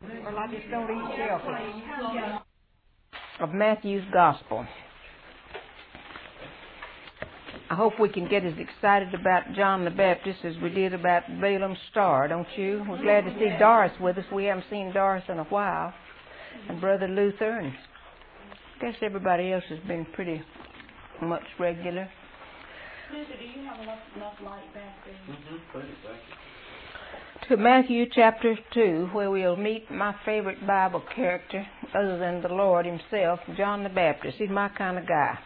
Well, I just don't eat shellfish. Of Matthew's Gospel. I hope we can get as excited about John the Baptist as we did about Balaam's star, don't you? We're glad to see Doris with us. We haven't seen Doris in a while. And Brother Luther, and I guess everybody else has been pretty much regular. Luther, do you have enough light back there? To Matthew chapter 2, where we'll meet my favorite Bible character, other than the Lord himself, John the Baptist. He's my kind of guy.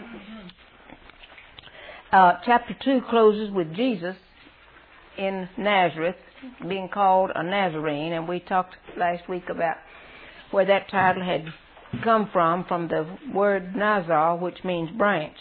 Chapter 2 closes with Jesus in Nazareth being called a Nazarene, and we talked last week about where that title had come from the word Nazar, which means branch.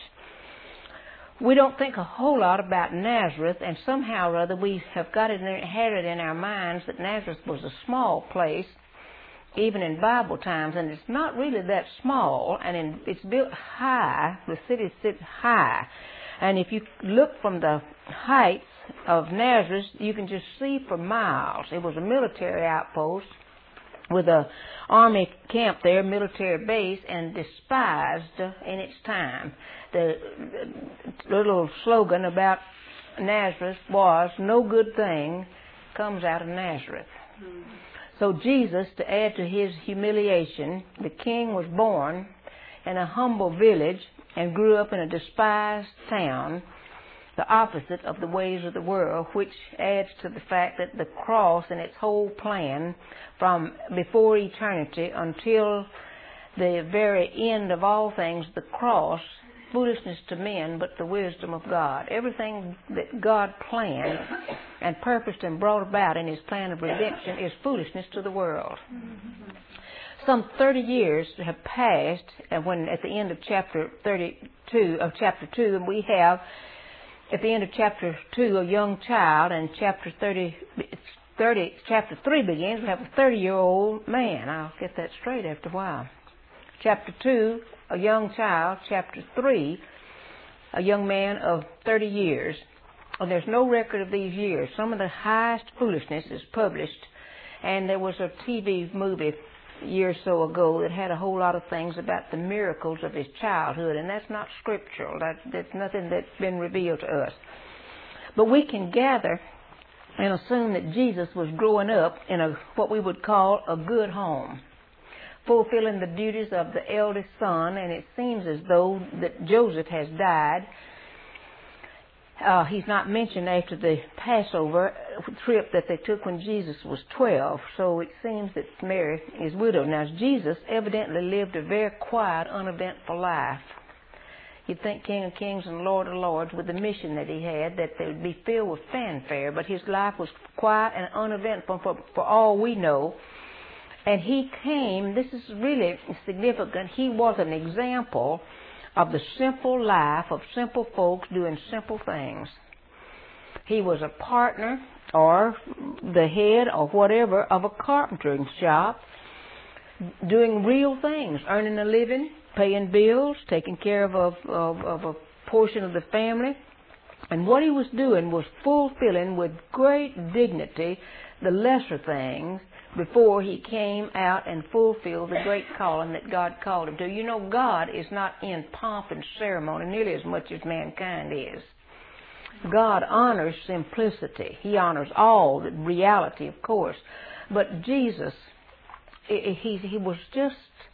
We don't think a whole lot about Nazareth, and somehow or other we have got it inherited in our minds that Nazareth was a small place, even in Bible times, and it's not really that small, and it's built high. The city sits high, and if you look from the heights of Nazareth, you can just see for miles. It was a military outpost with a army camp there, military base, and despised in its time. The little slogan about Nazareth was, "No good thing comes out of Nazareth." So Jesus, to add to his humiliation, the king was born in a humble village and grew up in a despised town, the opposite of the ways of the world, which adds to the fact that the cross and its whole plan from before eternity until the very end of all things, the cross, foolishness to men, but the wisdom of God. Everything that God planned and purposed and brought about in his plan of redemption is foolishness to the world. Some 30 years have passed, and when at the end of chapter 2, and we have at the end of chapter 2 a young child, and chapter 3 begins, we have a 30-year-old man. I'll get that straight after a while. Chapter 2, a young child. Chapter 3, a young man of 30 years. And there's no record of these years. Some of the highest foolishness is published, and there was a TV movie a year or so ago that had a whole lot of things about the miracles of his childhood, and that's not scriptural. That's nothing that's been revealed to us. But we can gather and assume that Jesus was growing up in what we would call a good home, fulfilling the duties of the eldest son, and it seems as though that Joseph has died. He's not mentioned after the Passover trip that they took when Jesus was 12, so it seems that Mary is widowed. Now, Jesus evidently lived a very quiet, uneventful life. You'd think King of Kings and Lord of Lords, with the mission that he had, that they would be filled with fanfare, but his life was quiet and uneventful for all we know. And he came, this is really significant, he was an example of the simple life of simple folks doing simple things. He was a partner or the head or whatever of a carpentering shop, doing real things, earning a living, paying bills, taking care of a portion of the family. And what he was doing was fulfilling with great dignity the lesser things before he came out and fulfilled the great calling that God called him to. You know, God is not in pomp and ceremony nearly as much as mankind is. God honors simplicity. He honors all the reality, of course. But Jesus, he was just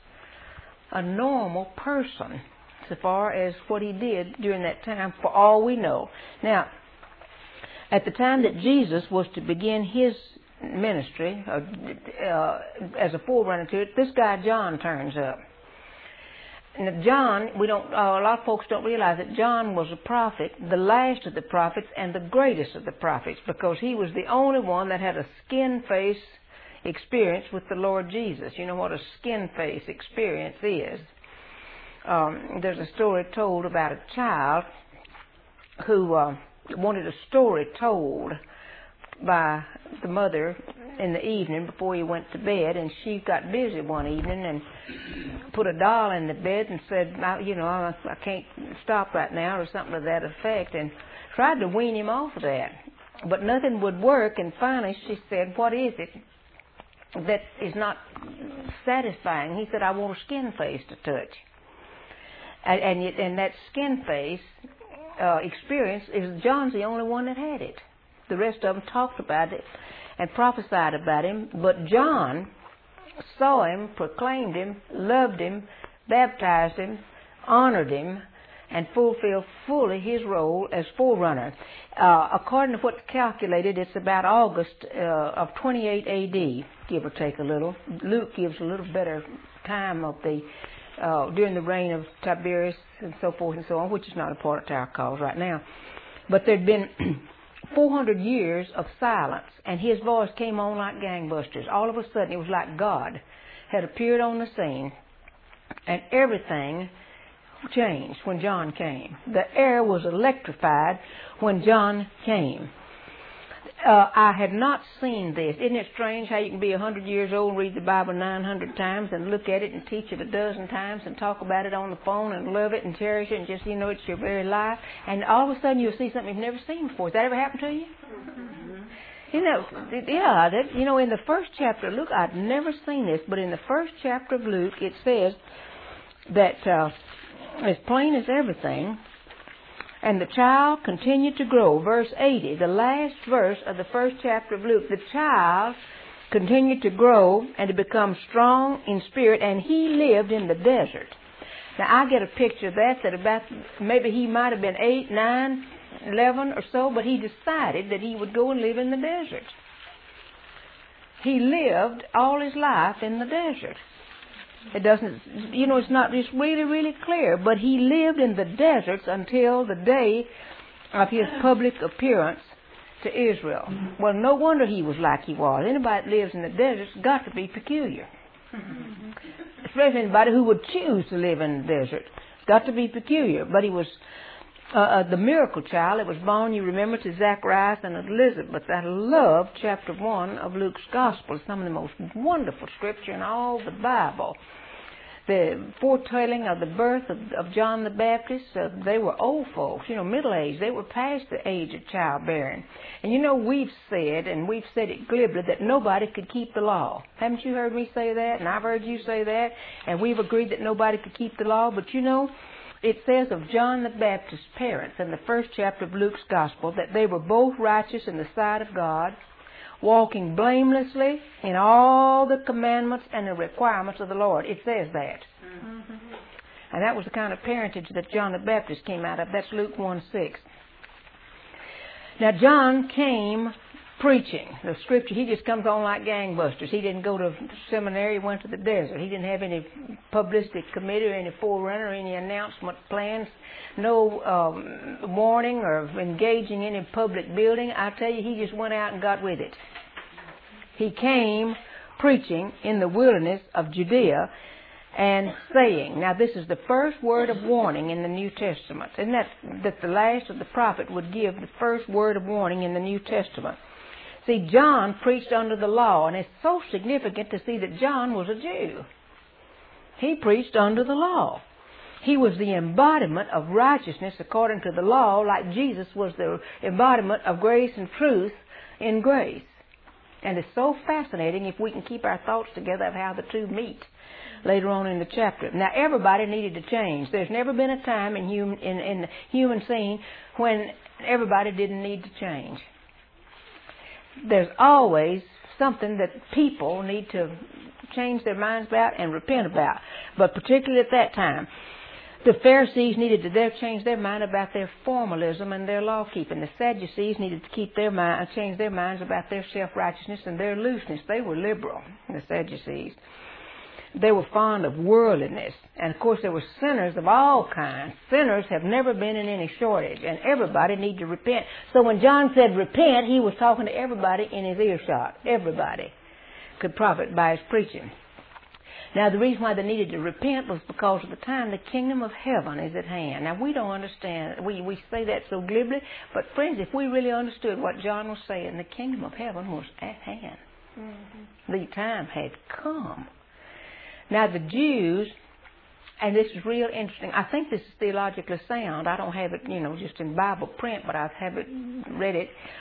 a normal person so far as what he did during that time, for all we know. Now, at the time that Jesus was to begin his ministry, as a forerunner to it, this guy John turns up. Now John, a lot of folks don't realize that John was a prophet, the last of the prophets and the greatest of the prophets, because he was the only one that had a skin face experience with the Lord Jesus. You know what a skin face experience is. There's a story told about a child who wanted a story told by the mother in the evening before he went to bed, and she got busy one evening and put a doll in the bed and said, I can't stop right now, or something to that effect, and tried to wean him off of that. But nothing would work, and finally she said, "What is it?" that is not satisfying. He said, I want a skin face to touch. And that skin face experience is John's the only one that had it. The rest of them talked about it and prophesied about him, but John saw him, proclaimed him, loved him, baptized him, honored him, and fulfilled fully his role as forerunner. According to what's calculated, it's about August of 28 A.D., give or take a little. Luke gives a little better time of the during the reign of Tiberius and so forth and so on, which is not important to our cause right now. But there'd been 400 years of silence, and his voice came on like gangbusters. All of a sudden, it was like God had appeared on the scene, and everything changed when John came. The air was electrified when John came. I had not seen this. Isn't it strange how you can be 100 years old and read the Bible 900 times and look at it and teach it a dozen times and talk about it on the phone and love it and cherish it and just, it's your very life. And all of a sudden you'll see something you've never seen before. Has that ever happened to you? Mm-hmm. In the first chapter of Luke, I'd never seen this, but in the first chapter of Luke, it says that as plain as everything, and the child continued to grow. Verse 80, the last verse of the first chapter of Luke. The child continued to grow and to become strong in spirit, and he lived in the desert. Now, I get a picture of that about maybe he might have been 8, 9, 11 or so, but he decided that he would go and live in the desert. He lived all his life in the desert. It doesn't, it's not just really, really clear, but he lived in the deserts until the day of his public appearance to Israel. Well, no wonder he was like he was. Anybody that lives in the deserts got to be peculiar. Especially anybody who would choose to live in the desert. Got to be peculiar. But he was the miracle child that was born, you remember, to Zacharias and Elizabeth. I love chapter 1 of Luke's Gospel. It's some of the most wonderful scripture in all the Bible. The foretelling of the birth of John the Baptist, they were old folks, middle-aged. They were past the age of childbearing. And we've said, and we've said it glibly, that nobody could keep the law. Haven't you heard me say that? And I've heard you say that. And we've agreed that nobody could keep the law. But it says of John the Baptist's parents in the first chapter of Luke's Gospel that they were both righteous in the sight of God, walking blamelessly in all the commandments and the requirements of the Lord. It says that. Mm-hmm. And that was the kind of parentage that John the Baptist came out of. That's Luke 1:6. Now, John came preaching. The scripture, he just comes on like gangbusters. He didn't go to seminary, he went to the desert. He didn't have any publicity committee or any forerunner or any announcement plans, no warning or engaging in any public building. I tell you, he just went out and got with it. He came preaching in the wilderness of Judea and saying, now this is the first word of warning in the New Testament. Isn't that the last of the prophet would give the first word of warning in the New Testament? See, John preached under the law, and it's so significant to see that John was a Jew. He preached under the law. He was the embodiment of righteousness according to the law, like Jesus was the embodiment of grace and truth in grace. And it's so fascinating if we can keep our thoughts together of how the two meet later on in the chapter. Now, everybody needed to change. There's never been a time in the human scene when everybody didn't need to change. There's always something that people need to change their minds about and repent about. But particularly at that time, the Pharisees needed to change their mind about their formalism and their law-keeping. The Sadducees needed to change their minds about their self-righteousness and their looseness. They were liberal, the Sadducees. They were fond of worldliness. And, of course, there were sinners of all kinds. Sinners have never been in any shortage, and everybody needs to repent. So when John said repent, he was talking to everybody in his earshot. Everybody could profit by his preaching. Now, the reason why they needed to repent was because of the time the kingdom of heaven is at hand. Now, we don't understand. We say that so glibly, but, friends, if we really understood what John was saying, the kingdom of heaven was at hand. Mm-hmm. The time had come. Now, the Jews, and this is real interesting. I think this is theologically sound. I don't have it, just in Bible print, but I have read it.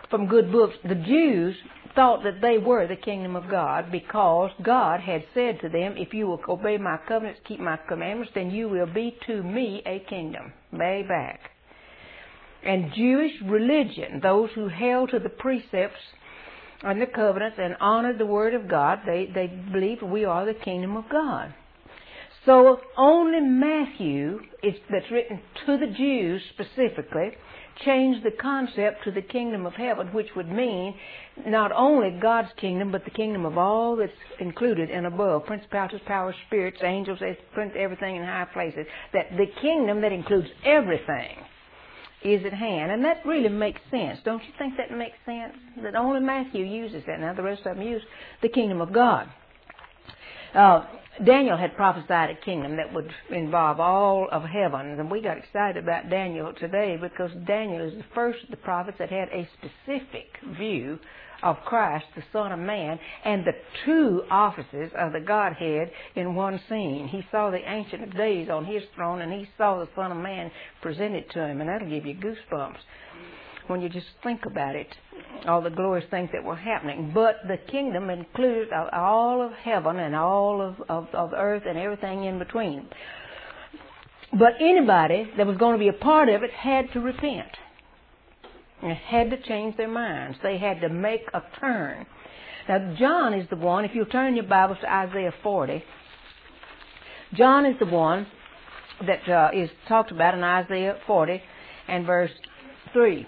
from good books. The Jews thought that they were the kingdom of God because God had said to them, if you will obey my covenants, keep my commandments, then you will be to me a kingdom. Way back. And Jewish religion, those who held to the precepts and the covenants and honored the word of God, they believed we are the kingdom of God. So only Matthew, that's written to the Jews specifically, changed the concept to the kingdom of heaven, which would mean not only God's kingdom, but the kingdom of all that's included and above, principalities, powers, spirits, angels, everything in high places. That the kingdom that includes everything is at hand. And that really makes sense. Don't you think that makes sense? That only Matthew uses that. Now the rest of them use the kingdom of God. Daniel had prophesied a kingdom that would involve all of heaven, and we got excited about Daniel today because Daniel is the first of the prophets that had a specific view of Christ, the Son of Man, and the two offices of the Godhead in one scene. He saw the Ancient of Days on his throne, and he saw the Son of Man presented to him, and that'll give you goosebumps when you just think about it, all the glorious things that were happening. But the kingdom included all of heaven and all of earth and everything in between. But anybody that was going to be a part of it had to repent. And had to change their minds. They had to make a turn. Now, John is the one, if you'll turn your Bibles to Isaiah 40, John is the one that is talked about in Isaiah 40 and verse 3.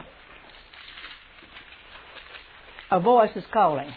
A voice is calling.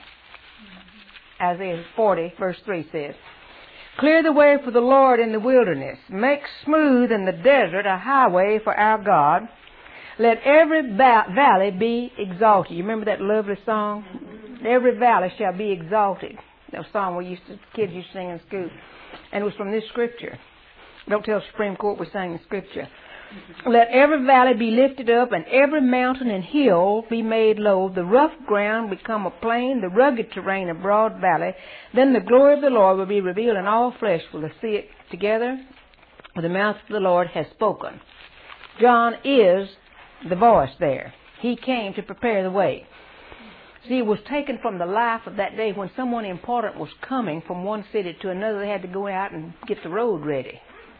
Isaiah 40, verse 3 says, "Clear the way for the Lord in the wilderness. Make smooth in the desert a highway for our God. Let every valley be exalted." You remember that lovely song? Every valley shall be exalted. That song kids used to sing in school. And it was from this scripture. Don't tell Supreme Court we sang the scripture. "Let every valley be lifted up, and every mountain and hill be made low. The rough ground become a plain, the rugged terrain a broad valley. Then the glory of the Lord will be revealed, and all flesh will see it together. For the mouth of the Lord has spoken." John is the voice there. He came to prepare the way. See, it was taken from the life of that day when someone important was coming from one city to another. They had to go out and get the road ready.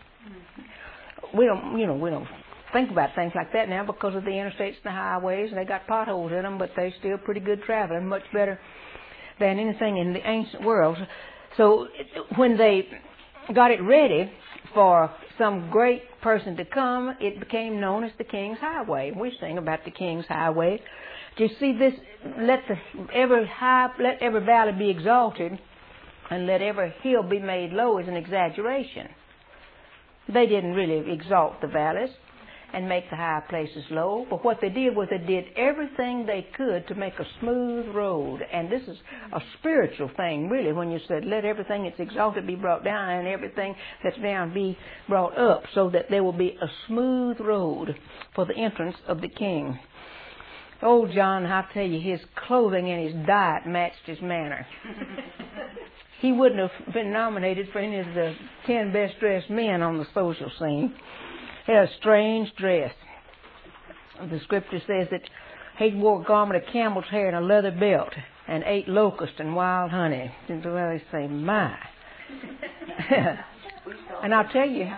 We don't think about things like that now because of the interstates and the highways, and they got potholes in them, but they're still pretty good traveling, much better than anything in the ancient world. So when they got it ready for some great person to come, it became known as the King's Highway. We sing about the King's Highway. Do you see this? Let every valley be exalted, and let every hill be made low is an exaggeration. They didn't really exalt the valleys and make the high places low, but what they did was they did everything they could to make a smooth road. And this is a spiritual thing, really, when you said, let everything that's exalted be brought down and everything that's down be brought up, so that there will be a smooth road for the entrance of the King. Old John, I'll tell you, his clothing and his diet matched his manner. He wouldn't have been nominated for any of the 10 best dressed men on the social scene. He had a strange dress. The scripture says that he wore a garment of camel's hair and a leather belt and ate locust and wild honey. And they say, my. And I'll tell you,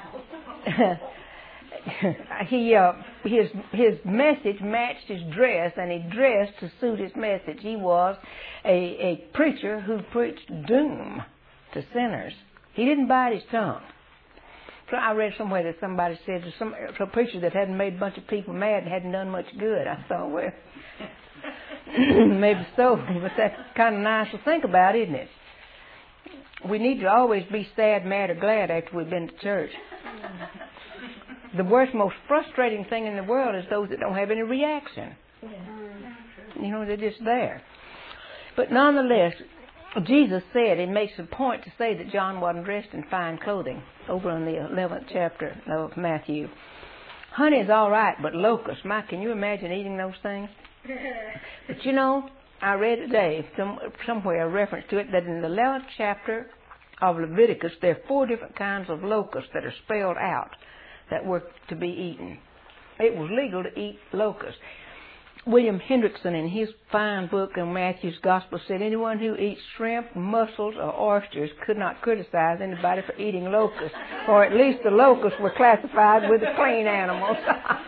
his message matched his dress, and he dressed to suit his message. He was a preacher who preached doom to sinners. He didn't bite his tongue. So I read somewhere that somebody said to some preacher that hadn't made a bunch of people mad and hadn't done much good. I thought, well, maybe so, but that's kind of nice to think about, isn't it? We need to always be sad, mad, or glad after we've been to church. The worst, most frustrating thing in the world is those that don't have any reaction. You know, they're just there. But nonetheless, Jesus said, it makes a point to say that John wasn't dressed in fine clothing over in the 11th chapter of Matthew. Honey is all right, but locusts, Mike, can you imagine eating those things? But you know, I read today somewhere a reference to it that in the 11th chapter of Leviticus, there are 4 different kinds of locusts that are spelled out that were to be eaten. It was legal to eat locusts. William Hendrickson, in his fine book on Matthew's Gospel, said anyone who eats shrimp, mussels, or oysters could not criticize anybody for eating locusts, or at least the locusts were classified with the clean animals.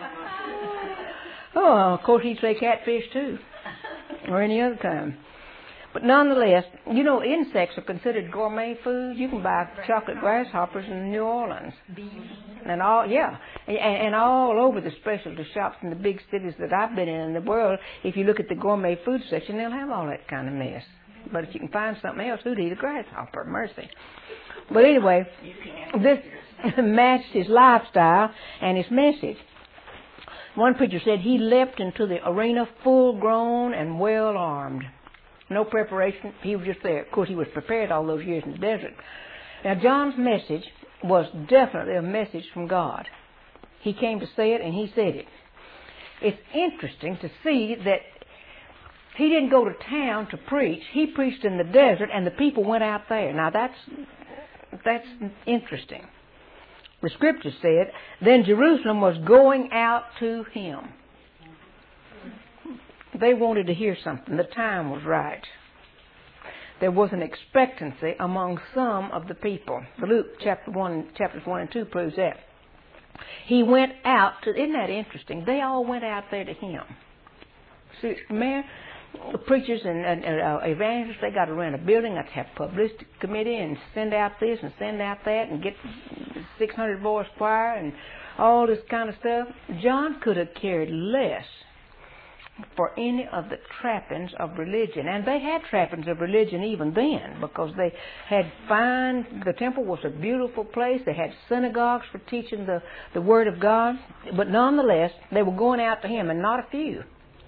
Oh, of course he'd say catfish too, or any other kind. But nonetheless, you know, insects are considered gourmet food. You can buy chocolate grasshoppers in New Orleans. And all, yeah. And all over the specialty shops in the big cities that I've been in the world, if you look at the gourmet food section, they'll have all that kind of mess. But if you can find something else, who'd eat a grasshopper? Mercy. But anyway, this matched his lifestyle and his message. One preacher said he leapt into the arena full grown and well armed. No preparation. He was just there. Of course, he was prepared all those years in the desert. Now, John's message was definitely a message from God. He came to say it, and he said it. It's interesting to see that he didn't go to town to preach. He preached in the desert, and the people went out there. Now, that's interesting. The Scripture said, then Jerusalem was going out to him. They wanted to hear something. The time was right. There was an expectancy among some of the people. Luke chapters 1 and 2 proves that. He went out to, isn't that interesting? They all went out there to him. See, man, the preachers and evangelists, they got to rent a building, got to have a publicity committee and send out this and send out that and get 600 voice choir and all this kind of stuff. John could have cared less for any of the trappings of religion. And they had trappings of religion even then, because they had the temple was a beautiful place. They had synagogues for teaching the Word of God. But nonetheless, they were going out to him, and not a few.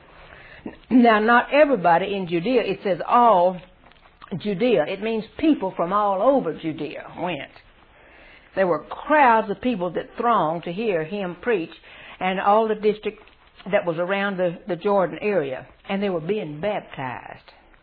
Now, not everybody in Judea. It says all Judea. It means people from all over Judea went. There were crowds of people that thronged to hear him preach, and all the district that was around the Jordan area, and they were being baptized.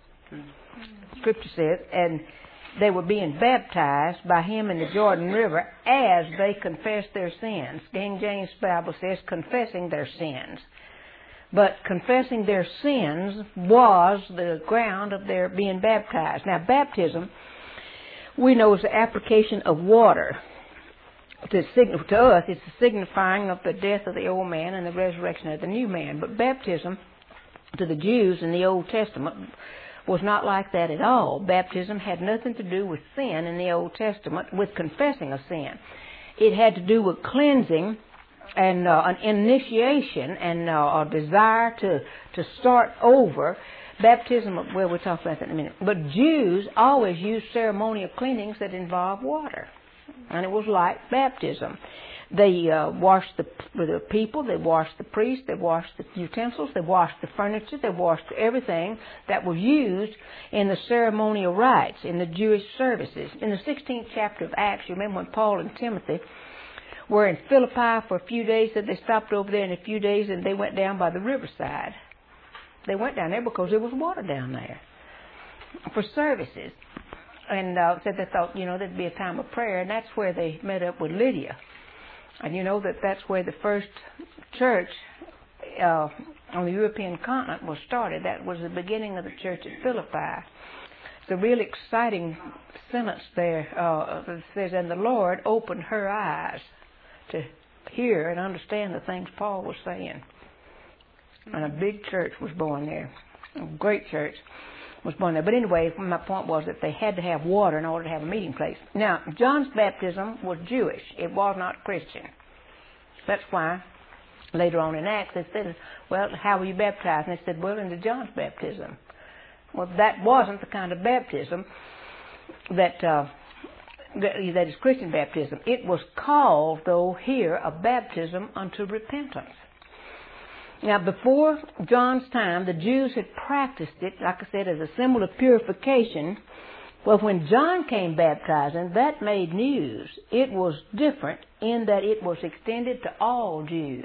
Scripture says, and they were being baptized by him in the Jordan River as they confessed their sins. King James Bible says confessing their sins. But confessing their sins was the ground of their being baptized. Now, baptism, we know, is the application of water. To us, it's the signifying of the death of the old man and the resurrection of the new man. But baptism, to the Jews in the Old Testament, was not like that at all. Baptism had nothing to do with sin in the Old Testament, with confessing a sin. It had to do with cleansing and an initiation and a desire to start over. Baptism, well, we'll talk about that in a minute. But Jews always used ceremonial cleanings that involve water. And it was like baptism. They washed the people, they washed the priests, they washed the utensils, they washed the furniture, they washed everything that was used in the ceremonial rites, in the Jewish services. In the 16th chapter of Acts, you remember when Paul and Timothy were in Philippi for a few days, said they stopped over there in a few days and they went down by the riverside. They went down there because there was water down there for services. And said they thought, there'd be a time of prayer, and that's where they met up with Lydia. And you know that's where the first church on the European continent was started. That was the beginning of the church at Philippi. It's a real exciting sentence there. It says, and the Lord opened her eyes to hear and understand the things Paul was saying. And a big church was born there. A great church was born there. But anyway, my point was that they had to have water in order to have a meeting place. Now, John's baptism was Jewish. It was not Christian. That's why later on in Acts they said, well, how were you baptized? And they said, well, into John's baptism. Well, that wasn't the kind of baptism that is Christian baptism. It was called, though, here a baptism unto repentance. Now, before John's time, the Jews had practiced it, like I said, as a symbol of purification. Well, when John came baptizing, that made news. It was different in that it was extended to all Jews.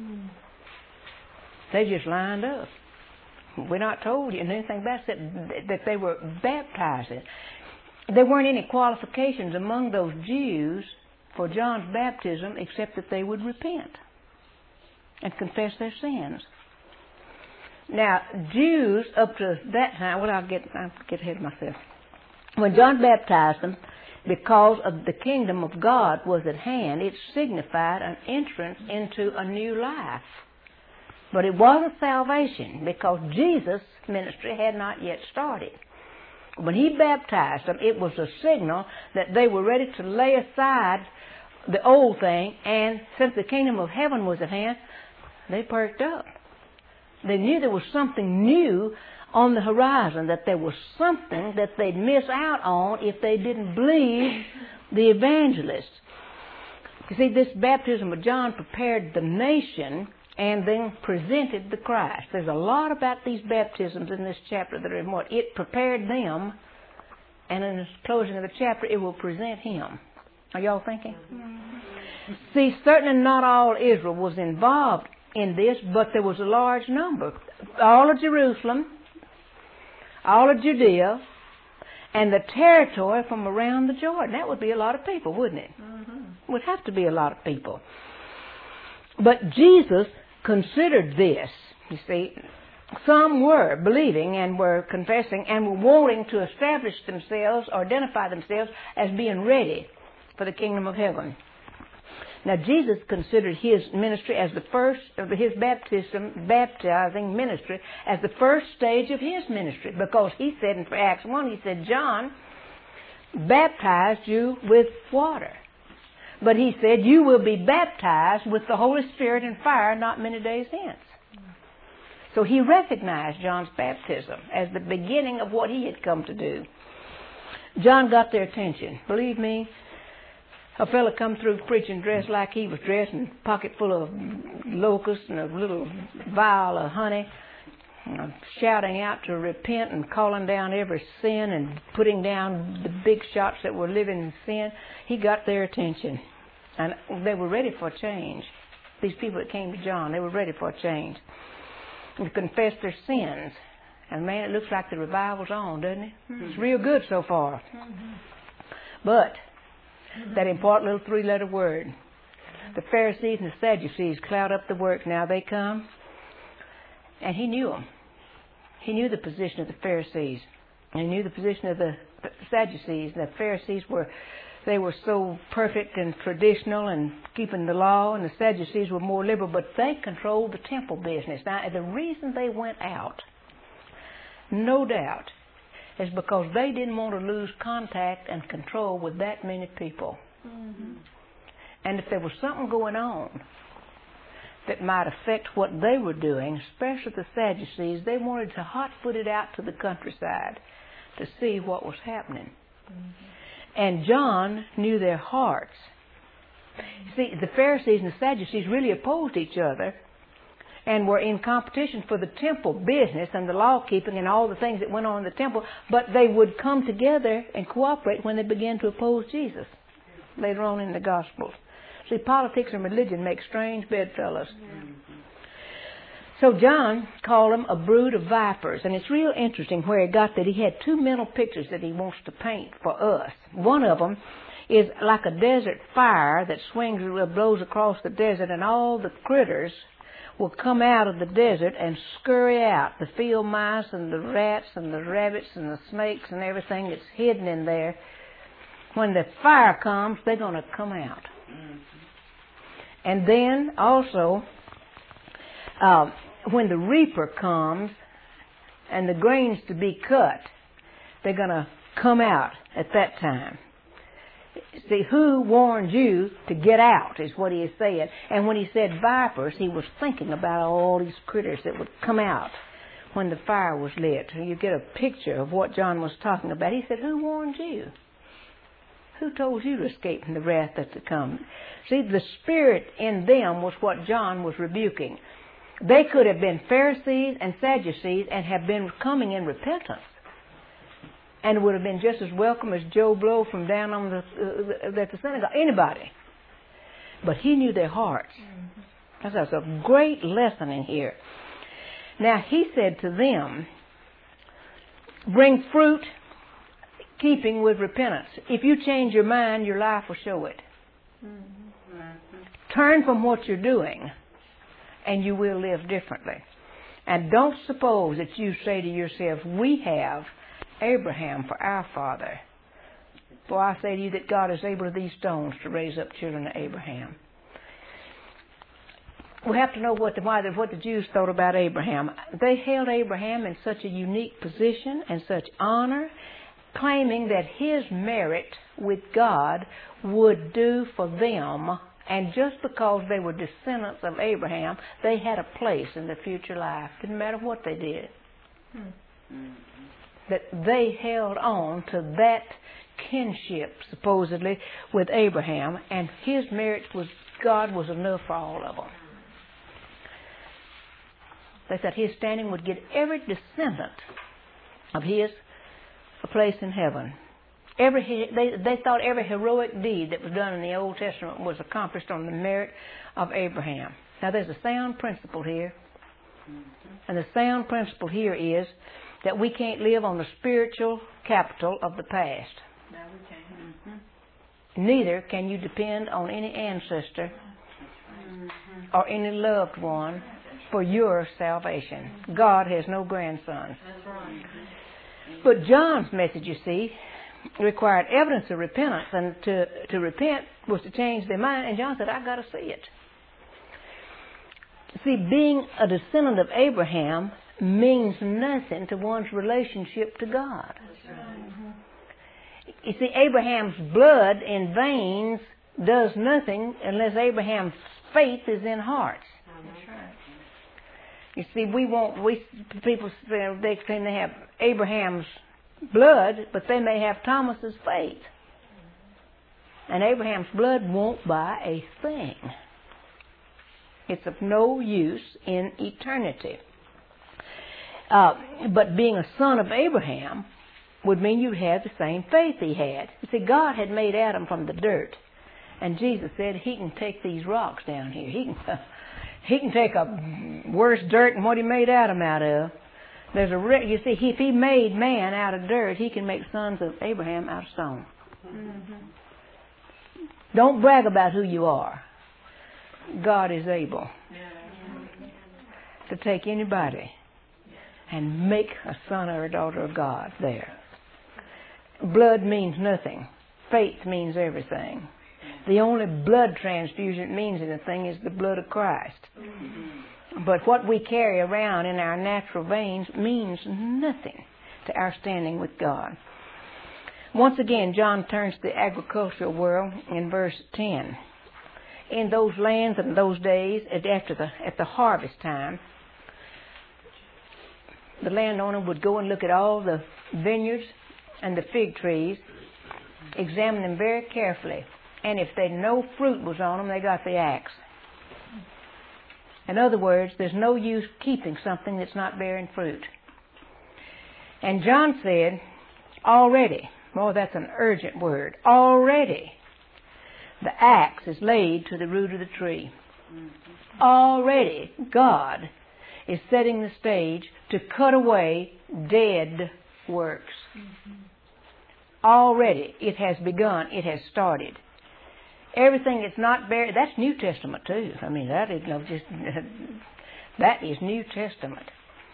They just lined up. We're not told anything about it, that they were baptizing. There weren't any qualifications among those Jews for John's baptism except that they would repent and confess their sins. Now, Jews up to that time, I'll get ahead of myself. When John baptized them, because of the kingdom of God was at hand, it signified an entrance into a new life. But it wasn't salvation, because Jesus' ministry had not yet started. When he baptized them, it was a signal that they were ready to lay aside the old thing, and since the kingdom of heaven was at hand, they perked up. They knew there was something new on the horizon, that there was something that they'd miss out on if they didn't believe the evangelists. You see, this baptism of John prepared the nation and then presented the Christ. There's a lot about these baptisms in this chapter that are important. It prepared them, and in the closing of the chapter, it will present him. Are y'all thinking? Mm-hmm. See, certainly not all Israel was involved in this, but there was a large number. All of Jerusalem, all of Judea, and the territory from around the Jordan. That would be a lot of people, wouldn't it? Mm-hmm. It would have to be a lot of people. But Jesus considered this. You see, some were believing and were confessing and were wanting to establish themselves or identify themselves as being ready for the kingdom of heaven. Now, Jesus considered his ministry as the first of his baptizing ministry as the first stage of his ministry, because he said in Acts 1, he said, John baptized you with water. But he said, you will be baptized with the Holy Spirit and fire not many days hence. So he recognized John's baptism as the beginning of what he had come to do. John got their attention. Believe me, a fella come through preaching dressed like he was dressed, and pocket full of locusts and a little vial of honey, shouting out to repent and calling down every sin and putting down the big shots that were living in sin. He got their attention, and they were ready for a change. These people that came to John, they were ready for a change. And to confess their sins. And man, it looks like the revival's on, doesn't it? Mm-hmm. It's real good so far. Mm-hmm. But that important little three-letter word, the Pharisees and the Sadducees cloud up the work. Now they come, and he knew them. He knew the position of the Pharisees, and he knew the position of the Sadducees. And the Pharisees were so perfect and traditional and keeping the law, and the Sadducees were more liberal, but they controlled the temple business. Now, the reason they went out, no doubt, is because they didn't want to lose contact and control with that many people. Mm-hmm. And if there was something going on that might affect what they were doing, especially the Sadducees, they wanted to hot-foot it out to the countryside to see what was happening. Mm-hmm. And John knew their hearts. See, the Pharisees and the Sadducees really opposed each other and were in competition for the temple business and the law-keeping and all the things that went on in the temple, but they would come together and cooperate when they began to oppose Jesus later on in the Gospels. See, politics and religion make strange bedfellows. So John called them a brood of vipers, and it's real interesting where he got that. He had two mental pictures that he wants to paint for us. One of them is like a desert fire that blows across the desert, and all the critters will come out of the desert and scurry out, the field mice and the rats and the rabbits and the snakes and everything that's hidden in there. When the fire comes, they're going to come out. And then also, when the reaper comes and the grain's to be cut, they're going to come out at that time. See, who warned you to get out is what he is saying. And when he said vipers, he was thinking about all these critters that would come out when the fire was lit. You get a picture of what John was talking about. He said, who warned you? Who told you to escape from the wrath that's to come? See, the spirit in them was what John was rebuking. They could have been Pharisees and Sadducees and have been coming in repentance, and would have been just as welcome as Joe Blow from down on the synagogue. Anybody. But he knew their hearts. That's a great lesson in here. Now, he said to them, bring fruit keeping with repentance. If you change your mind, your life will show it. Turn from what you're doing, and you will live differently. And don't suppose that you say to yourself, we have Abraham for our father. For I say to you that God is able of these stones to raise up children of Abraham. We have to know what the Jews thought about Abraham. They held Abraham in such a unique position and such honor, claiming that his merit with God would do for them. And just because they were descendants of Abraham, they had a place in the future life. Didn't matter what they did. That they held on to that kinship, supposedly, with Abraham, and his merit with God was enough for all of them. They said his standing would get every descendant of his a place in heaven. They thought every heroic deed that was done in the Old Testament was accomplished on the merit of Abraham. Now there's a sound principle here. And the sound principle here is that we can't live on the spiritual capital of the past. No, we can't. Neither can you depend on any ancestor or any loved one for your salvation. God has no grandsons. That's right. But John's message, you see, required evidence of repentance, and to repent was to change their mind, and John said, I got to see it. See, being a descendant of Abraham means nothing to one's relationship to God. You see, Abraham's blood in veins does nothing unless Abraham's faith is in hearts. You see, people say they claim they have Abraham's blood, but they may have Thomas's faith. And Abraham's blood won't buy a thing. It's of no use in eternity. But being a son of Abraham would mean you'd have the same faith he had. You see, God had made Adam from the dirt. And Jesus said he can take these rocks down here. He can take a worse dirt than what he made Adam out of. You see, if he made man out of dirt, he can make sons of Abraham out of stone. Don't brag about who you are. God is able to take anybody and make a son or a daughter of God there. Blood means nothing. Faith means everything. The only blood transfusion that means anything is the blood of Christ. But what we carry around in our natural veins means nothing to our standing with God. Once again, John turns to the agricultural world in verse 10. In those lands and those days, at the harvest time, the landowner would go and look at all the vineyards and the fig trees, examine them very carefully. And if no fruit was on them, they got the axe. In other words, there's no use keeping something that's not bearing fruit. And John said, already, that's an urgent word, already the axe is laid to the root of the tree. Already God is setting the stage to cut away dead works. Already it has begun, it has started. Everything that's not buried, that's New Testament too. I mean, that is New Testament.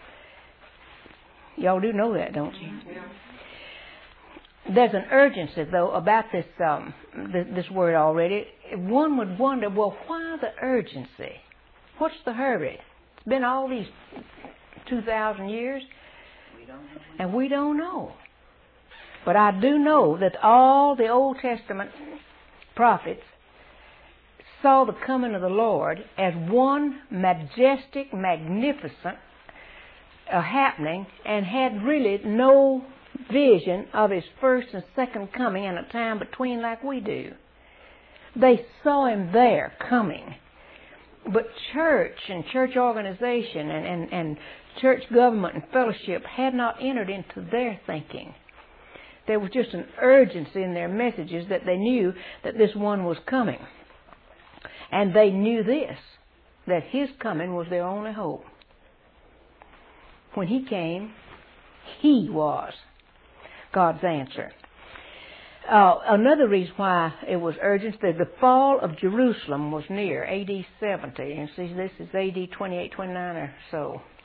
Y'all do know that, don't you? Yeah. There's an urgency, though, about this word already. One would wonder, well, why the urgency? What's the hurry? It's been all these 2,000 years, and we don't know. But I do know that all the Old Testament prophets saw the coming of the Lord as one majestic, magnificent happening, and had really no vision of His first and second coming and a time between like we do. They saw Him there coming. But church and church organization and church government and fellowship had not entered into their thinking. There was just an urgency in their messages that they knew that this one was coming. And they knew this, that His coming was their only hope. When He came, He was God's answer. Another reason why it was urgent, that the fall of Jerusalem was near, A.D. 70. And see, this is A.D. 28, 29 or so.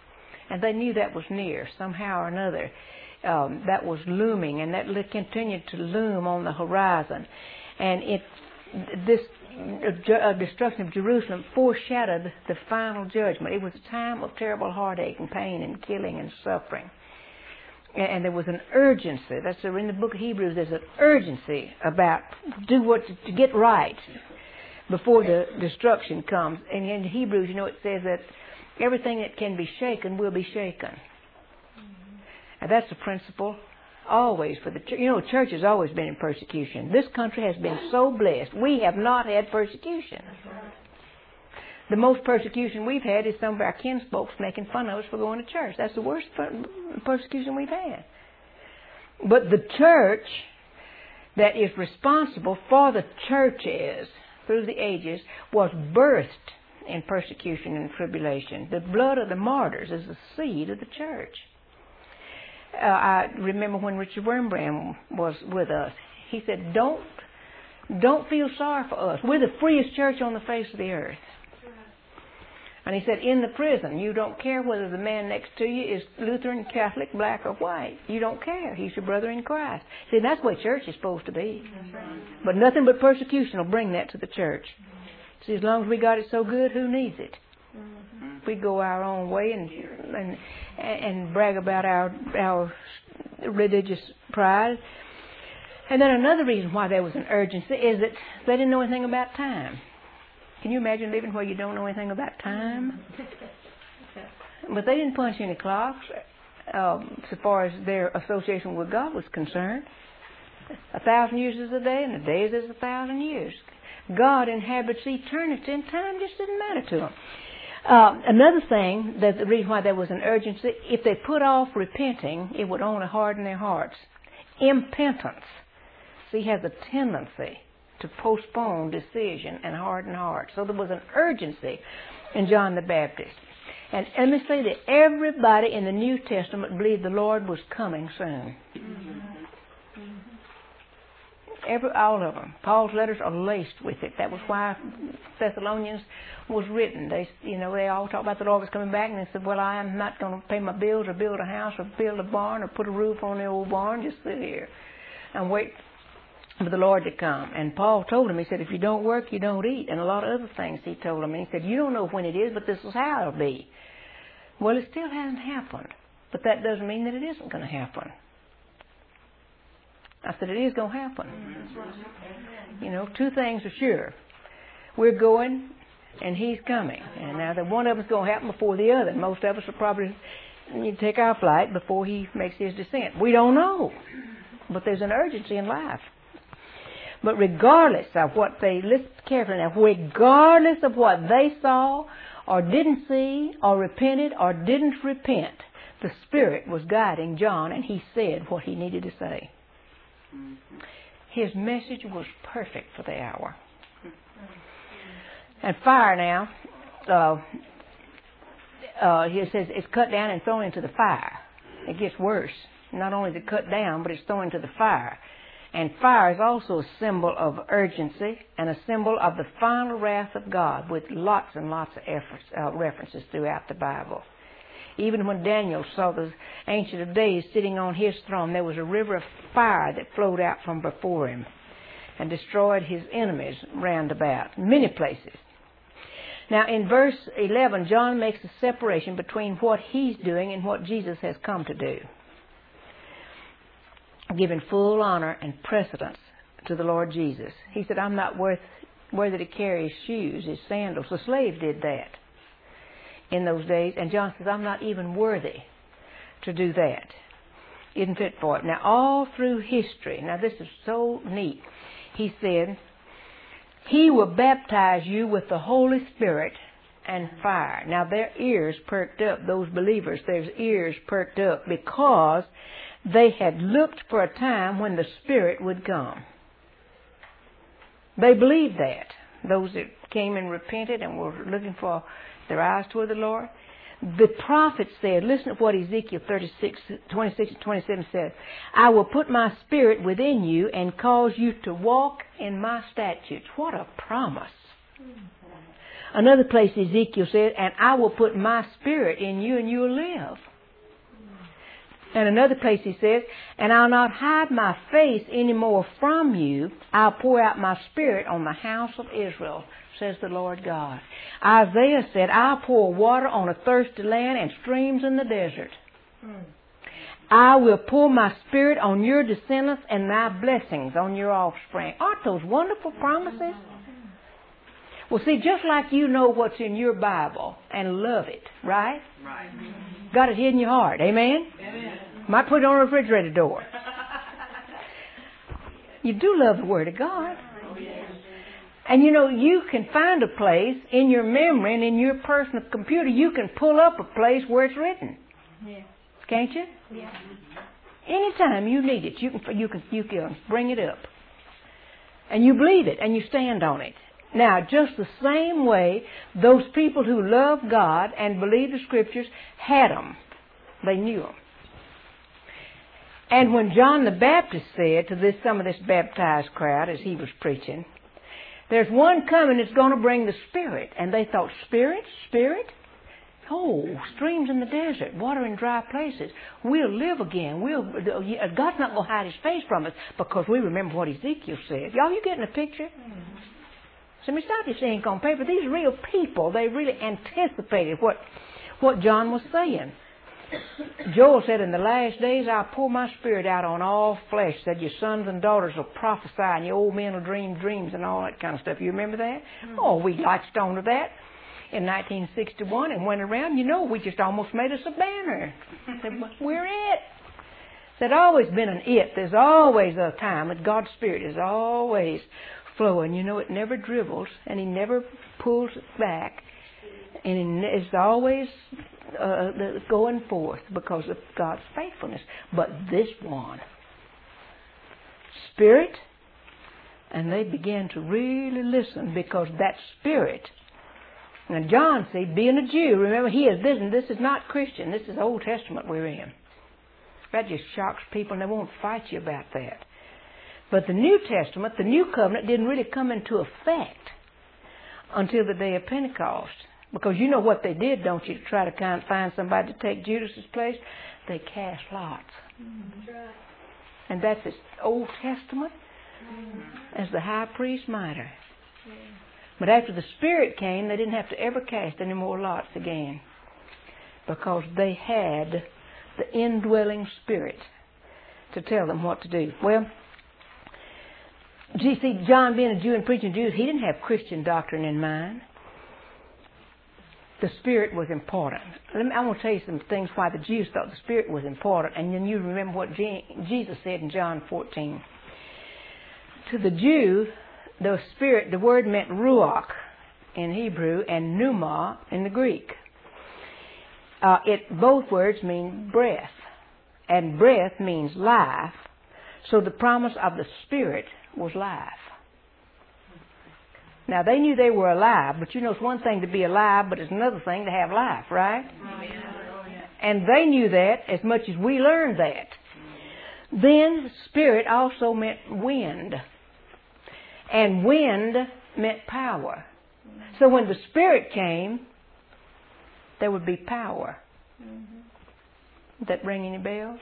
And they knew that was near, somehow or another. That was looming, and that continued to loom on the horizon. And this destruction of Jerusalem foreshadowed the final judgment. It was a time of terrible heartache and pain and killing and suffering. And there was an urgency. That's in the book of Hebrews. There's an urgency about to get right before the destruction comes. And in Hebrews, it says that everything that can be shaken will be shaken. And that's a principle always for the church. Church has always been in persecution. This country has been so blessed. We have not had persecution. The most persecution we've had is some of our kinsfolks making fun of us for going to church. That's the worst persecution we've had. But the church that is responsible for the churches through the ages was birthed in persecution and tribulation. The blood of the martyrs is the seed of the church. I remember when Richard Wurmbrand was with us. He said, don't feel sorry for us. We're the freest church on the face of the earth. And he said, in the prison, you don't care whether the man next to you is Lutheran, Catholic, black, or white. You don't care. He's your brother in Christ. See, that's the way church is supposed to be. But nothing but persecution will bring that to the church. See, as long as we got it so good, who needs it? We go our own way and brag about our religious pride. And then another reason why there was an urgency is that they didn't know anything about time. Can you imagine living where you don't know anything about time? But they didn't punch any clocks so far as their association with God was concerned. 1,000 years is a day, and a day is 1,000 years. God inhabits eternity, and time just didn't matter to them. Another thing, that the reason why there was an urgency, if they put off repenting, it would only harden their hearts. Impentance, see, has a tendency to postpone decision and harden hearts. So there was an urgency in John the Baptist. And let me say that everybody in the New Testament believed the Lord was coming soon. All of them. Paul's letters are laced with it. That was why Thessalonians was written. They all talk about the Lord was coming back, and they said, well, I am not going to pay my bills or build a house or build a barn or put a roof on the old barn. Just sit here and wait for the Lord to come. And Paul told him, he said, if you don't work, you don't eat. And a lot of other things he told him. And he said, you don't know when it is, but this is how it'll be. Well, it still hasn't happened. But that doesn't mean that it isn't going to happen. I said, it is going to happen. Two things are sure. We're going, and He's coming. And now that one of us is going to happen before the other. Most of us will probably take our flight before He makes His descent. We don't know. But there's an urgency in life. But regardless of what listen carefully now, regardless of what they saw or didn't see or repented or didn't repent, the Spirit was guiding John, and he said what he needed to say. His message was perfect for the hour. And fire now, he says it's cut down and thrown into the fire. It gets worse. Not only is it cut down, but it's thrown into the fire. And fire is also a symbol of urgency and a symbol of the final wrath of God, with lots and lots of references throughout the Bible. Even when Daniel saw the Ancient of Days sitting on his throne, there was a river of fire that flowed out from before him and destroyed his enemies round about, many places. Now, in verse 11, John makes a separation between what he's doing and what Jesus has come to do, giving full honor and precedence to the Lord Jesus. He said, I'm not worthy to carry his shoes, his sandals. The slave did that in those days. And John says, I'm not even worthy to do that. Isn't fit for it. Now, all through history, now this is so neat. He said, He will baptize you with the Holy Spirit and fire. Now, their ears perked up, those believers, their ears perked up, because they had looked for a time when the Spirit would come. They believed that. Those that came and repented and were looking for their eyes toward the Lord. The prophet said, listen to what Ezekiel 36, 26 and 27 says, I will put my Spirit within you and cause you to walk in my statutes. What a promise. Another place Ezekiel said, and I will put my spirit in you and you will live. And another place he says, and I'll not hide my face any more from you. I'll pour out my spirit on the house of Israel, says the Lord God. Isaiah said, I'll pour water on a thirsty land and streams in the desert. I will pour my spirit on your descendants and my blessings on your offspring. Aren't those wonderful promises? Well, see, just like you know what's in your Bible and love it, right? Right. Got it hid in your heart. Amen? Amen. Might put it on a refrigerator door. You do love the Word of God. Oh, yes. And you know, you can find a place in your memory and in your personal computer, you can pull up a place where it's written. Yeah. Can't you? Yeah. Anytime you need it, you can bring it up. And you believe it and you stand on it. Now, just the same way those people who love God and believe the Scriptures had them. They knew them. And when John the Baptist said to some of this baptized crowd as he was preaching, there's one coming that's going to bring the Spirit. And they thought, Spirit? Spirit? Oh, streams in the desert, water in dry places. We'll live again. God's not going to hide His face from us because we remember what Ezekiel said. Y'all, you getting a picture? So, Mr. Stop this ink on paper. These real people, they really anticipated what John was saying. Joel said, in the last days I'll pour my Spirit out on all flesh, that your sons and daughters will prophesy and your old men will dream dreams and all that kind of stuff. You remember that? Oh, we latched on to that in 1961 and went around. You know, we just almost made us a banner. Said, we're it. There's always been an it. There's always a time that God's Spirit is always flowing. You know, it never dribbles and He never pulls it back. And it's always going forth because of God's faithfulness. But this one, Spirit, and they began to really listen because that Spirit. Now John said, being a Jew, remember this is not Christian. This is Old Testament we're in. That just shocks people and they won't fight you about that. But the New Testament, the New Covenant, didn't really come into effect until the day of Pentecost. Because you know what they did, don't you, to try to find somebody to take Judas's place? They cast lots. That's right. And that's as Old Testament as the high priest mitre. But after the Spirit came, they didn't have to ever cast any more lots again. Because they had the indwelling Spirit to tell them what to do. Well, you see, John being a Jew and preaching Jews, he didn't have Christian doctrine in mind. The Spirit was important. I want to tell you some things why the Jews thought the Spirit was important. And then you remember what Jesus said in John 14. To the Jew, the Spirit, the word meant ruach in Hebrew and pneuma in the Greek. Both words mean breath. And breath means life. So the promise of the Spirit was life. Now, they knew they were alive, but you know, it's one thing to be alive, but it's another thing to have life, right? Amen. And they knew that as much as we learned that. Then, Spirit also meant wind. And wind meant power. So when the Spirit came, there would be power. Does that ring any bells?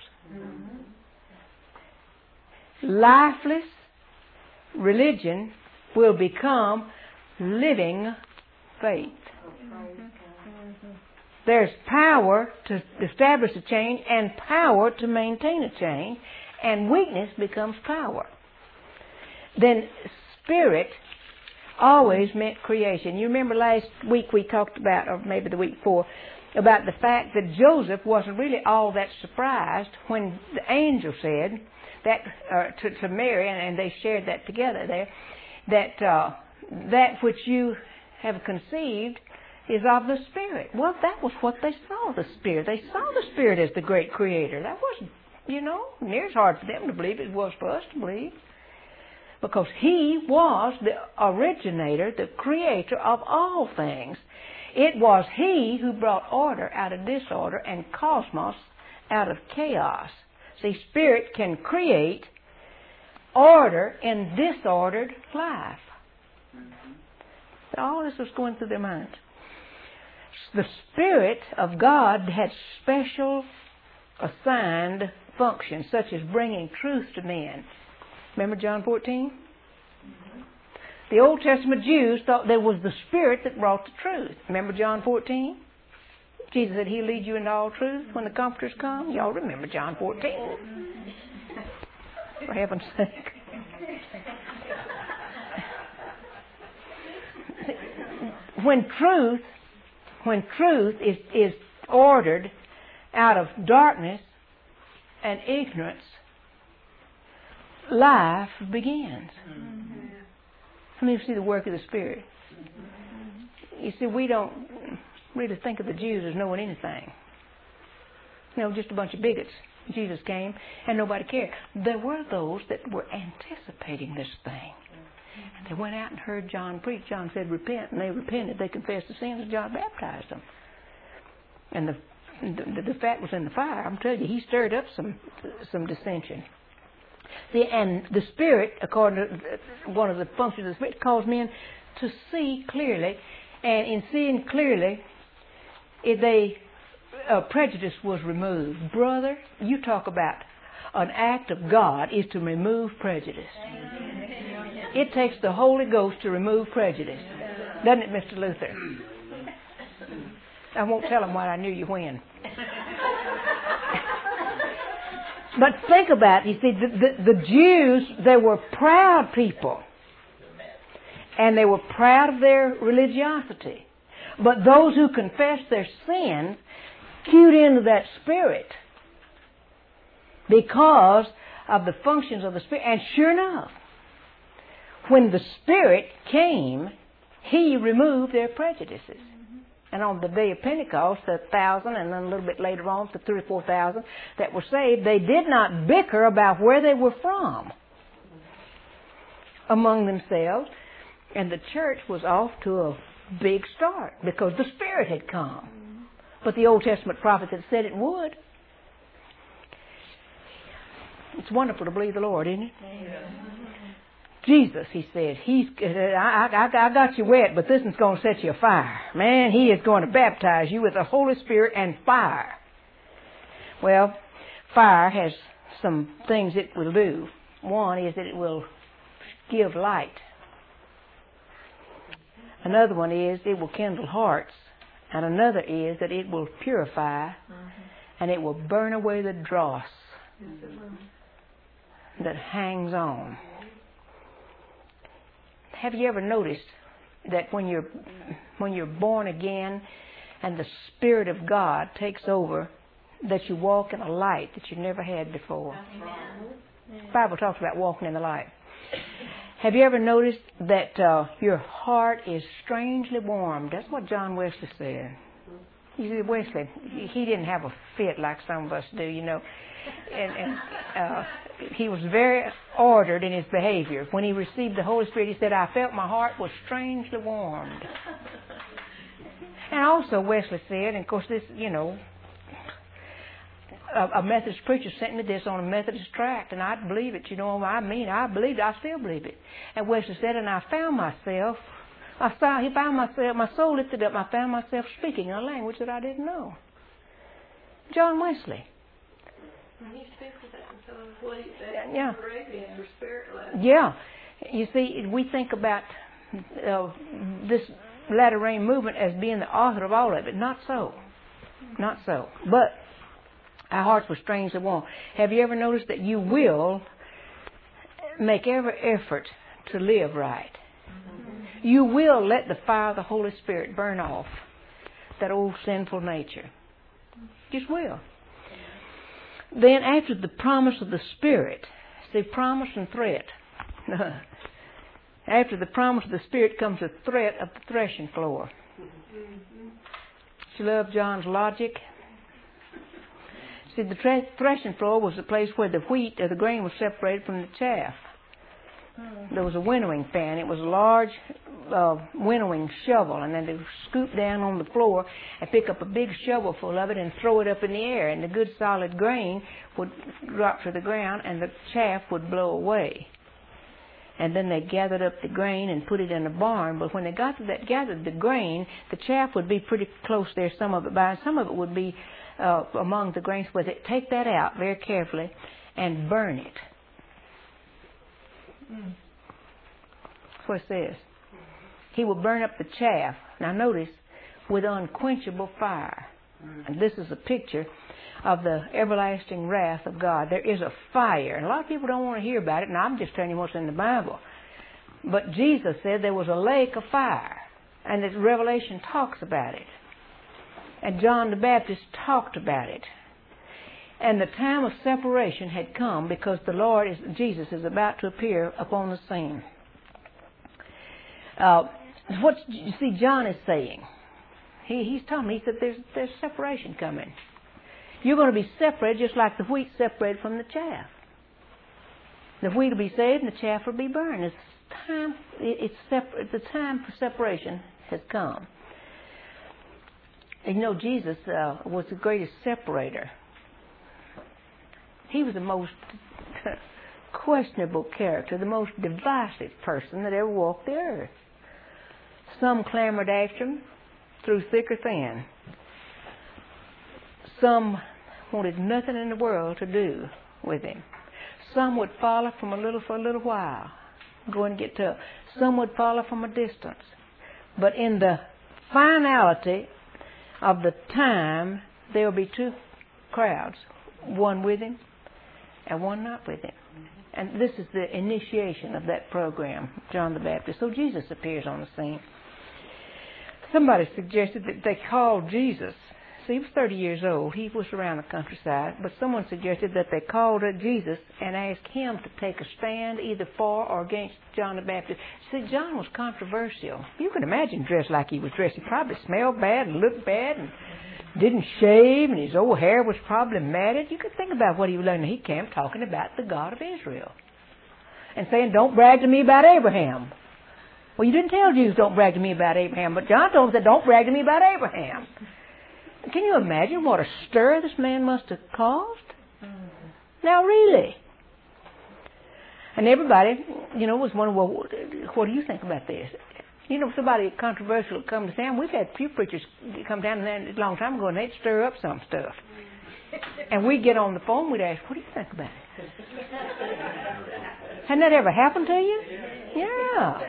Lifeless religion will become living faith. There's power to establish a change and power to maintain a change, and weakness becomes power. Then Spirit always meant creation. You remember last week we talked about, or maybe the week before, about the fact that Joseph wasn't really all that surprised when the angel said that to Mary, and they shared that together there, that which you have conceived is of the Spirit. Well, that was what they saw, the Spirit. They saw the Spirit as the great Creator. That wasn't, near as hard for them to believe as it was for us to believe. Because He was the originator, the Creator of all things. It was He who brought order out of disorder and cosmos out of chaos. See, Spirit can create order in disordered life. All this was going through their minds. The Spirit of God had special assigned functions, such as bringing truth to men. Remember John 14? The Old Testament Jews thought there was the Spirit that brought the truth. Remember John 14? Jesus said He'll lead you into all truth when the Comforters come. Y'all remember John 14. For heaven's sake. When truth is ordered out of darkness and ignorance, life begins. I mean, you see the work of the Spirit. You see, we don't really think of the Jews as knowing anything. You know, just a bunch of bigots. Jesus came and nobody cared. There were those that were anticipating this thing. And they went out and heard John preach. John said, repent, and they repented. They confessed the sins, and John baptized them. And the fat was in the fire. I'm telling you, he stirred up some dissension. See, and the Spirit, according to one of the functions of the Spirit, calls men to see clearly. And in seeing clearly, prejudice was removed. Brother, you talk about an act of God is to remove prejudice. It takes the Holy Ghost to remove prejudice. Doesn't it, Mr. Luther? I won't tell him what I knew you when. But think about it. You see, the Jews, they were proud people. And they were proud of their religiosity. But those who confessed their sins cued into that Spirit because of the functions of the Spirit. And sure enough, when the Spirit came, He removed their prejudices. And on the day of Pentecost, the 1,000, and then a little bit later on, the 3,000 or 4,000 that were saved, they did not bicker about where they were from among themselves. And the church was off to a big start because the Spirit had come. But the Old Testament prophets had said it would. It's wonderful to believe the Lord, isn't it? Jesus, He said, I got you wet, but this is going to set you afire. Man, He is going to baptize you with the Holy Spirit and fire. Well, fire has some things it will do. One is that it will give light. Another one is it will kindle hearts. And another is that it will purify and it will burn away the dross that hangs on. Have you ever noticed that when you're born again and the Spirit of God takes over, that you walk in a light that you never had before? The Bible talks about walking in the light. Have you ever noticed that your heart is strangely warmed? That's what John Wesley said. You see, Wesley, he didn't have a fit like some of us do, you know. And he was very ordered in his behavior. When he received the Holy Spirit, he said, I felt my heart was strangely warmed. And also Wesley said, and of course this, you know, a Methodist preacher sent me this on a Methodist tract, and I believe it, you know. I mean, I believed it. I still believe it. And Wesley said, and I found myself, my soul lifted up, and I found myself speaking in a language that I didn't know. John Wesley. He speaks of that in some of ways that Yeah. for spirit level. Yeah. You see, we think about this latter rain movement as being the author of all of it. Not so. Not so. But our hearts were strangely warm. Have you ever noticed that you will make every effort to live right? Mm-hmm. You will let the fire of the Holy Spirit burn off that old sinful nature. Just will. Then after the promise of the Spirit, see, promise and threat. After the promise of the Spirit comes the threat of the threshing floor. You love John's logic? See, the threshing floor was the place where the wheat or the grain was separated from the chaff. There was a winnowing fan. It was a large winnowing shovel, and then they would scoop down on the floor and pick up a big shovel full of it and throw it up in the air, and the good solid grain would drop to the ground and the chaff would blow away. and then they gathered up the grain and put it in a barn. But when they gathered the grain, the chaff would be pretty close there, some of it by, and some of it would be among the grains. But they take that out very carefully and burn it. That's what it says. He will burn up the chaff. Now notice, with unquenchable fire. And this is a picture of the everlasting wrath of God. There is a fire. And a lot of people don't want to hear about it, and I'm just telling you what's in the Bible. But Jesus said there was a lake of fire. And that Revelation talks about it. And John the Baptist talked about it. And the time of separation had come because the Lord, Jesus, is about to appear upon the scene. What you see John is saying, he's telling me, he said there's separation coming. You're going to be separated just like the wheat separated from the chaff. The wheat will be saved and the chaff will be burned. The time for separation has come. And you know, Jesus was the greatest separator. He was the most questionable character, the most divisive person that ever walked the earth. Some clamored after him through thick or thin. Some wanted nothing in the world to do with him. Some would follow for a little while, go and get to. Some would follow from a distance. But in the finality of the time, there will be two crowds, one with him and one not with him. And this is the initiation of that program, John the Baptist. So Jesus appears on the scene. Somebody suggested that they called Jesus. See, he was 30 years old. He was around the countryside. But someone suggested that they called Jesus and asked him to take a stand either for or against John the Baptist. See, John was controversial. You can imagine dressed like he was dressed. He probably smelled bad and looked bad and didn't shave, and his old hair was probably matted. You could think about what he was learning. He came talking about the God of Israel and saying, don't brag to me about Abraham. Well, you didn't tell Jews don't brag to me about Abraham, but John told them, don't brag to me about Abraham. Can you imagine what a stir this man must have caused? Now, really. And everybody, was wondering, well, what do you think about this? Somebody controversial would come to town. We've had a few preachers come down there a long time ago, and they'd stir up some stuff. And we'd get on the phone, we'd ask, what do you think about it? Hadn't that ever happened to you? Yeah.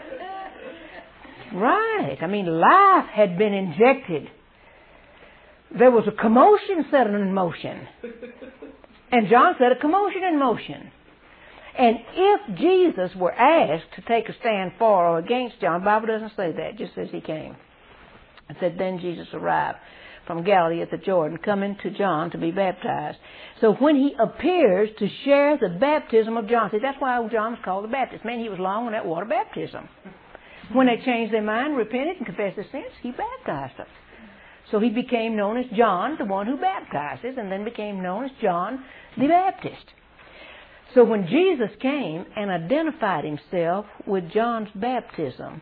Right. I mean, life had been injected. There was a commotion set in motion. And John set a commotion in motion. And if Jesus were asked to take a stand for or against John, the Bible doesn't say that, it just says he came. It said, then Jesus arrived from Galilee at the Jordan, coming to John to be baptized. So when he appears to share the baptism of John, see, that's why John was called the Baptist. Man, he was long on that water baptism. When they changed their mind, repented, and confessed their sins, he baptized them. So he became known as John, the one who baptizes, and then became known as John the Baptist. So when Jesus came and identified himself with John's baptism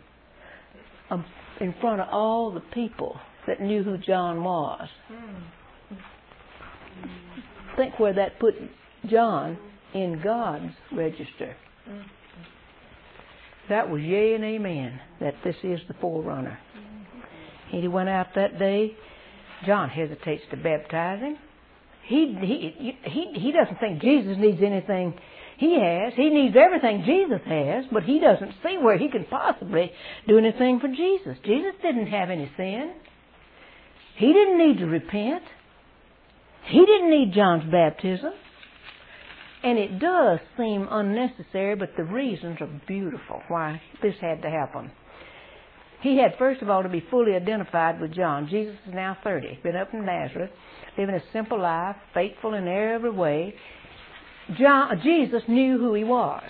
in front of all the people that knew who John was, think where that put John in God's register. That was yea and amen, that this is the forerunner. And he went out that day. John hesitates to baptize him. He doesn't think Jesus needs anything he has. He needs everything Jesus has, but he doesn't see where he can possibly do anything for Jesus. Jesus didn't have any sin. He didn't need to repent. He didn't need John's baptism. And it does seem unnecessary, but the reasons are beautiful why this had to happen. He had, first of all, to be fully identified with John. Jesus is now 30, been up in Nazareth, living a simple life, faithful in every way. Jesus knew who he was.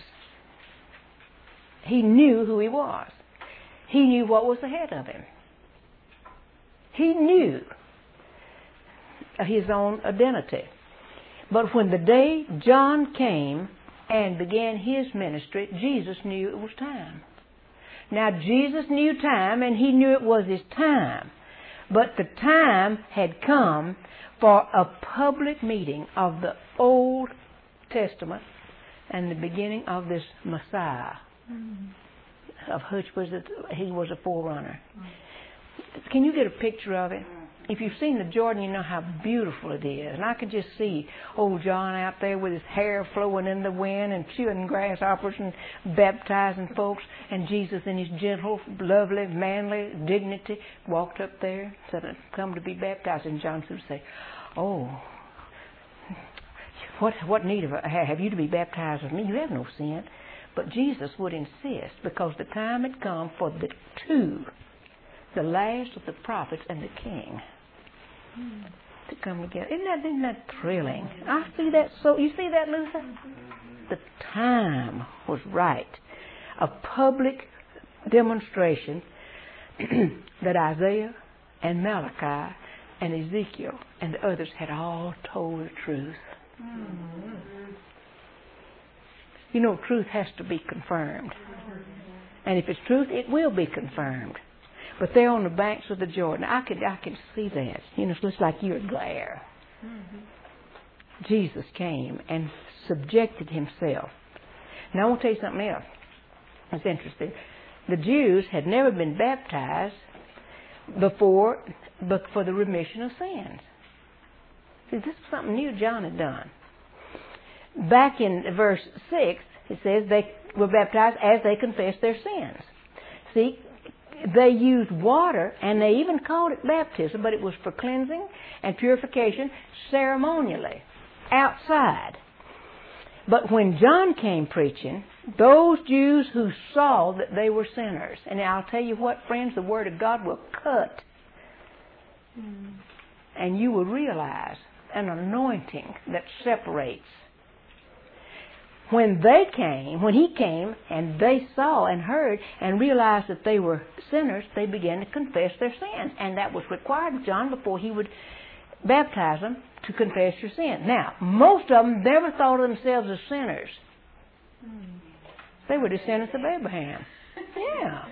He knew who he was. He knew what was ahead of him. He knew his own identity. But when the day John came and began his ministry, Jesus knew it was time. Now, Jesus knew time, and he knew it was his time. But the time had come for a public meeting of the Old Testament and the beginning of this Messiah, of which he was a forerunner. Can you get a picture of it? If you've seen the Jordan, you know how beautiful it is. And I can just see old John out there with his hair flowing in the wind and chewing grasshoppers and baptizing folks. And Jesus in his gentle, lovely, manly dignity walked up there, said, "Come to be baptized." And John would say, "Oh, what need have you to be baptized with me? You have no sin." But Jesus would insist, because the time had come for the two, the last of the prophets and the king, to come together. Isn't that thrilling? I see that. So you see that, Luther? The time was right. A public demonstration that Isaiah and Malachi and Ezekiel and the others had all told the truth. You know, truth has to be confirmed. And if it's truth, it will be confirmed. But they're on the banks of the Jordan. I can see that. You know, it looks like you're there. Jesus came and subjected himself. Now I want to tell you something else. It's interesting. The Jews had never been baptized before, but for the remission of sins. See, this is something new John had done. Back in verse 6, it says they were baptized as they confessed their sins. See, they used water, and they even called it baptism, but it was for cleansing and purification ceremonially, outside. But when John came preaching, those Jews who saw that they were sinners, and I'll tell you what, friends, the Word of God will cut, and you will realize an anointing that separates. When he came, and they saw and heard and realized that they were sinners, they began to confess their sins. And that was required of John before he would baptize them, to confess your sin. Now, most of them never thought of themselves as sinners. They were descendants of Abraham. Yeah.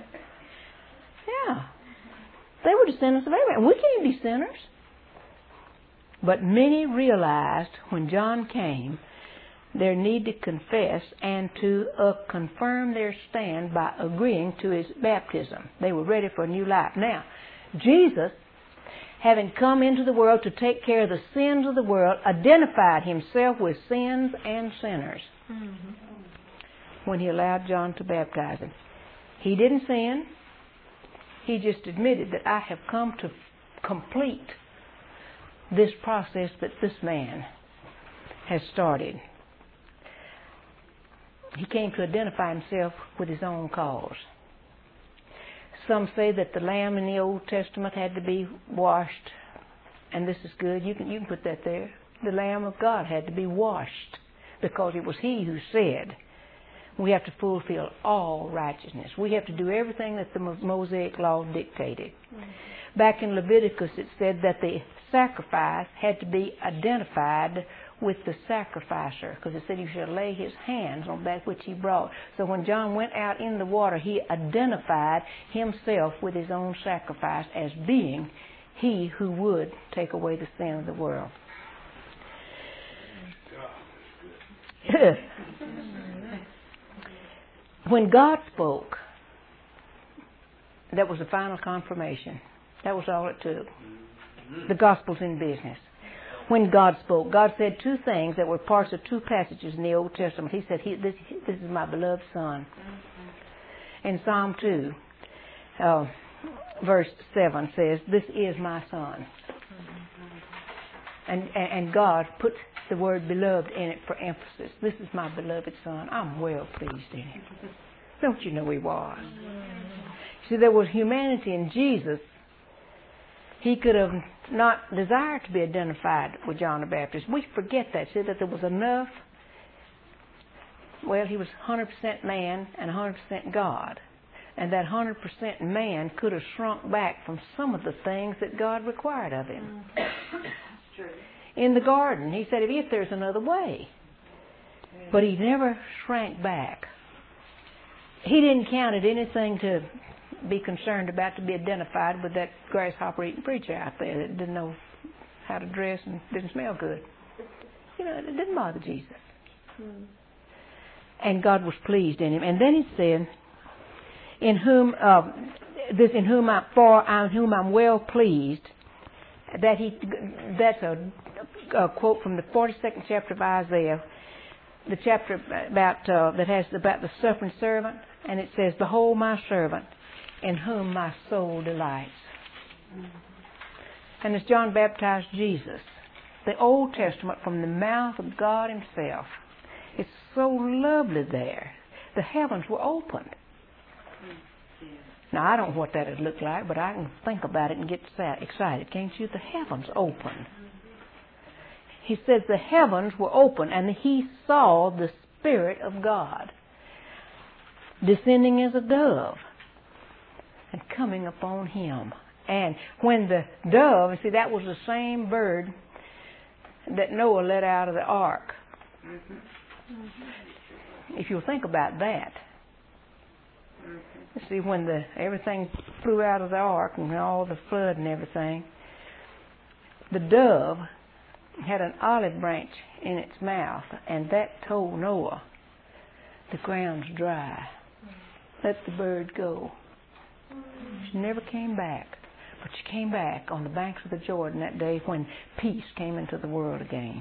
They were descendants of Abraham. We can't be sinners. But many realized when John came their need to confess and to confirm their stand by agreeing to his baptism. They were ready for a new life. Now, Jesus, having come into the world to take care of the sins of the world, identified himself with sins and sinners when he allowed John to baptize him. He didn't sin. He just admitted that I have come to complete this process that this man has started. He came to identify himself with his own cause. Some say that the lamb in the Old Testament had to be washed, and this is good. You can put that there. The Lamb of God had to be washed because it was he who said, we have to fulfill all righteousness. We have to do everything that the Mosaic law dictated. Back in Leviticus it said that the sacrifice had to be identified with the sacrificer, because it said he shall lay his hands on that which he brought. So when John went out in the water, he identified himself with his own sacrifice as being he who would take away the sin of the world. When God spoke, that was the final confirmation. That was all it took. The gospel's in business. When God spoke, God said two things that were parts of two passages in the Old Testament. He said, this is my beloved Son. In Psalm 2, verse 7 says, this is my Son. And God put the word beloved in it for emphasis. This is my beloved Son. I'm well pleased in him. Don't you know he was? See, there was humanity in Jesus. He could have not desired to be identified with John the Baptist. We forget that. See, that there was enough. Well, he was 100% man and 100% God. And that 100% man could have shrunk back from some of the things that God required of him. In the garden, he said, if there's another way. But he never shrank back. He didn't count it anything to be concerned about to be identified with that grasshopper-eating preacher out there that didn't know how to dress and didn't smell good. You know, it didn't bother Jesus. And God was pleased in him. And then he said, in whom I'm well pleased. That's a quote from the 42nd chapter of Isaiah, the chapter about that has about the suffering servant, and it says, "Behold my servant, in whom my soul delights." And as John baptized Jesus, the Old Testament from the mouth of God Himself, it's so lovely there. The heavens were opened. Now, I don't know what that would look like, but I can think about it and get excited. Can't you? The heavens opened. He says the heavens were open, and he saw the Spirit of God descending as a dove and coming upon him. And when the dove, see, that was the same bird that Noah let out of the ark. If you'll think about that. See, when everything flew out of the ark and all the flood and everything, the dove had an olive branch in its mouth, and that told Noah, the ground's dry. Let the bird go. She never came back, but she came back on the banks of the Jordan that day when peace came into the world again.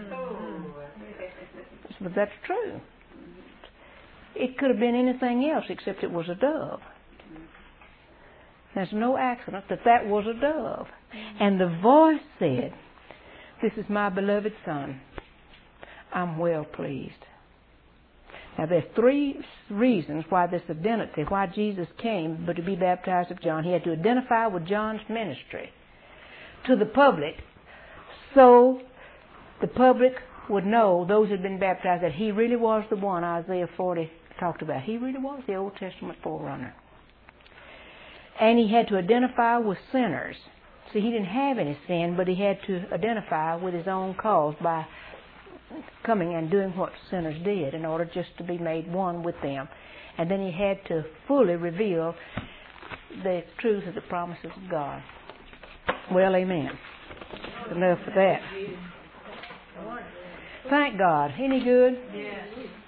But that's true. It could have been anything else except it was a dove. There's no accident that was a dove. And the voice said, "This is my beloved Son. I'm well pleased." Now there's 3 reasons why this identity, why Jesus came but to be baptized of John. He had to identify with John's ministry to the public, so the public would know, those who had been baptized, that he really was the one Isaiah 40 talked about. He really was the Old Testament forerunner. And he had to identify with sinners. See, he didn't have any sin, but he had to identify with his own cause by coming and doing what sinners did in order just to be made one with them. And then he had to fully reveal the truth of the promises of God. Well, amen. Enough for that. Thank God. Any good? Yes.